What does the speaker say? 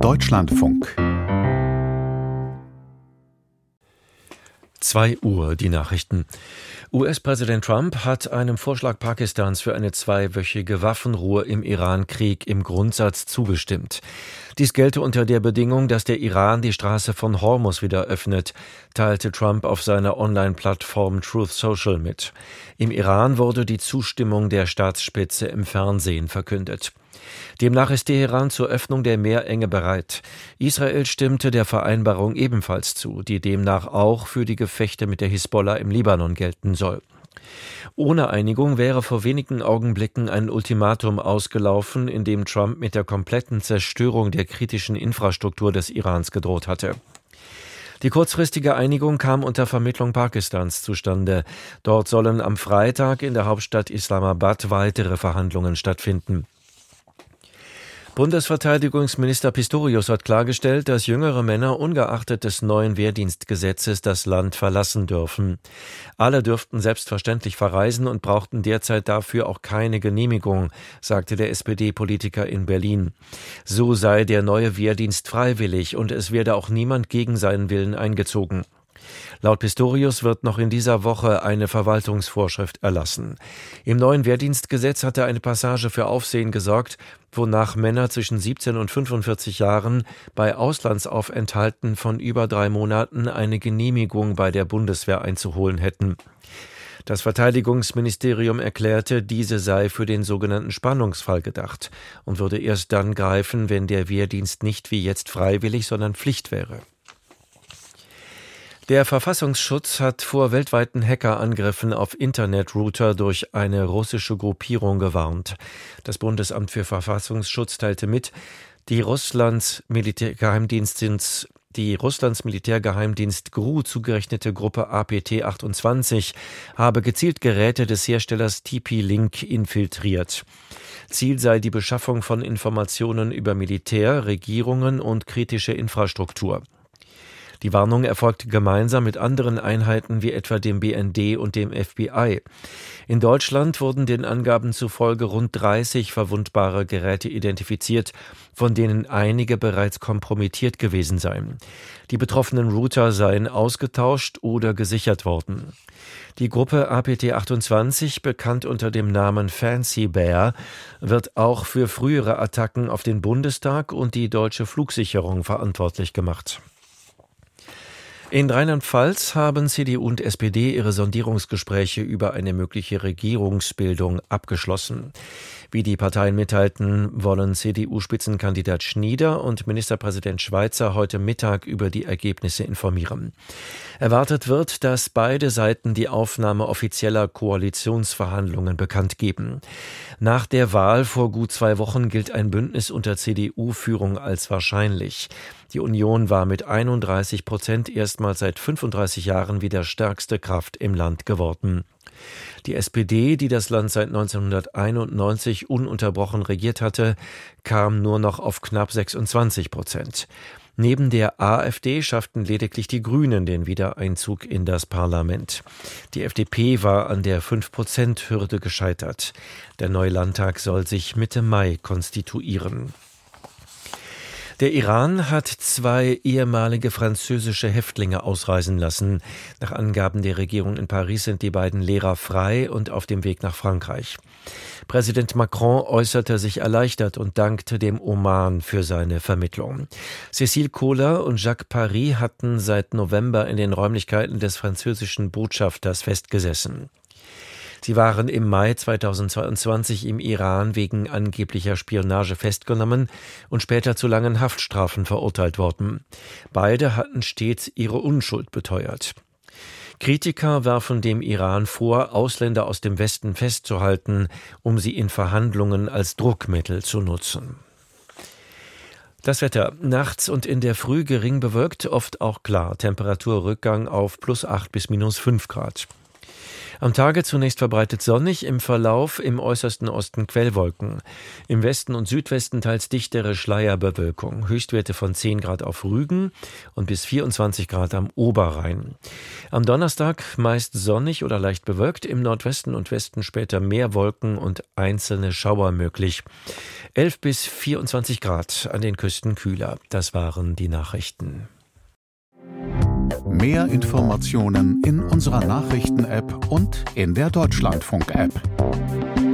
Deutschlandfunk 2 Uhr, die Nachrichten. US-Präsident Trump hat einem Vorschlag Pakistans für eine 2-wöchige Waffenruhe im Iran-Krieg im Grundsatz zugestimmt. Dies gelte unter der Bedingung, dass der Iran die Straße von Hormuz wieder öffnet, teilte Trump auf seiner Online-Plattform Truth Social mit. Im Iran wurde die Zustimmung der Staatsspitze im Fernsehen verkündet. Demnach ist Teheran zur Öffnung der Meerenge bereit. Israel stimmte der Vereinbarung ebenfalls zu, die demnach auch für die Gefechte mit der Hisbollah im Libanon gelten soll. Ohne Einigung wäre vor wenigen Augenblicken ein Ultimatum ausgelaufen, in dem Trump mit der kompletten Zerstörung der kritischen Infrastruktur des Irans gedroht hatte. Die kurzfristige Einigung kam unter Vermittlung Pakistans zustande. Dort sollen am Freitag in der Hauptstadt Islamabad weitere Verhandlungen stattfinden. Bundesverteidigungsminister Pistorius hat klargestellt, dass jüngere Männer ungeachtet des neuen Wehrdienstgesetzes das Land verlassen dürfen. Alle dürften selbstverständlich verreisen und brauchten derzeit dafür auch keine Genehmigung, sagte der SPD-Politiker in Berlin. So sei der neue Wehrdienst freiwillig und es werde auch niemand gegen seinen Willen eingezogen. Laut Pistorius wird noch in dieser Woche eine Verwaltungsvorschrift erlassen. Im neuen Wehrdienstgesetz hatte eine Passage für Aufsehen gesorgt, wonach Männer zwischen 17 und 45 Jahren bei Auslandsaufenthalten von über 3 Monaten eine Genehmigung bei der Bundeswehr einzuholen hätten. Das Verteidigungsministerium erklärte, diese sei für den sogenannten Spannungsfall gedacht und würde erst dann greifen, wenn der Wehrdienst nicht wie jetzt freiwillig, sondern Pflicht wäre. Der Verfassungsschutz hat vor weltweiten Hackerangriffen auf Internetrouter durch eine russische Gruppierung gewarnt. Das Bundesamt für Verfassungsschutz teilte mit, die Russlands Militärgeheimdienst GRU zugerechnete Gruppe APT28 habe gezielt Geräte des Herstellers TP-Link infiltriert. Ziel sei die Beschaffung von Informationen über Militär, Regierungen und kritische Infrastruktur. Die Warnung erfolgte gemeinsam mit anderen Einheiten wie etwa dem BND und dem FBI. In Deutschland wurden den Angaben zufolge rund 30 verwundbare Geräte identifiziert, von denen einige bereits kompromittiert gewesen seien. Die betroffenen Router seien ausgetauscht oder gesichert worden. Die Gruppe APT28, bekannt unter dem Namen Fancy Bear, wird auch für frühere Attacken auf den Bundestag und die deutsche Flugsicherung verantwortlich gemacht. In Rheinland-Pfalz haben CDU und SPD ihre Sondierungsgespräche über eine mögliche Regierungsbildung abgeschlossen. Wie die Parteien mitteilten, wollen CDU-Spitzenkandidat Schnieder und Ministerpräsident Schweizer heute Mittag über die Ergebnisse informieren. Erwartet wird, dass beide Seiten die Aufnahme offizieller Koalitionsverhandlungen bekannt geben. Nach der Wahl vor gut 2 Wochen gilt ein Bündnis unter CDU-Führung als wahrscheinlich. Die Union war mit 31% erstmals seit 35 Jahren wieder stärkste Kraft im Land geworden. Die SPD, die das Land seit 1991 ununterbrochen regiert hatte, kam nur noch auf knapp 26%. Neben der AfD schafften lediglich die Grünen den Wiedereinzug in das Parlament. Die FDP war an der 5%-Hürde gescheitert. Der neue Landtag soll sich Mitte Mai konstituieren. Der Iran hat 2 ehemalige französische Häftlinge ausreisen lassen. Nach Angaben der Regierung in Paris sind die beiden Lehrer frei und auf dem Weg nach Frankreich. Präsident Macron äußerte sich erleichtert und dankte dem Oman für seine Vermittlung. Cécile Kohler und Jacques Paris hatten seit November in den Räumlichkeiten des französischen Botschafters festgesessen. Sie waren im Mai 2022 im Iran wegen angeblicher Spionage festgenommen und später zu langen Haftstrafen verurteilt worden. Beide hatten stets ihre Unschuld beteuert. Kritiker werfen dem Iran vor, Ausländer aus dem Westen festzuhalten, um sie in Verhandlungen als Druckmittel zu nutzen. Das Wetter. Nachts und in der Früh gering bewölkt, oft auch klar. Temperaturrückgang auf +8 bis -5 Grad. Am Tage zunächst verbreitet sonnig, im Verlauf im äußersten Osten Quellwolken. Im Westen und Südwesten teils dichtere Schleierbewölkung. Höchstwerte von 10 Grad auf Rügen und bis 24 Grad am Oberrhein. Am Donnerstag meist sonnig oder leicht bewölkt, im Nordwesten und Westen später mehr Wolken und einzelne Schauer möglich. 11 bis 24 Grad, an den Küsten kühler. Das waren die Nachrichten. Mehr Informationen in unserer Nachrichten-App und in der Deutschlandfunk-App.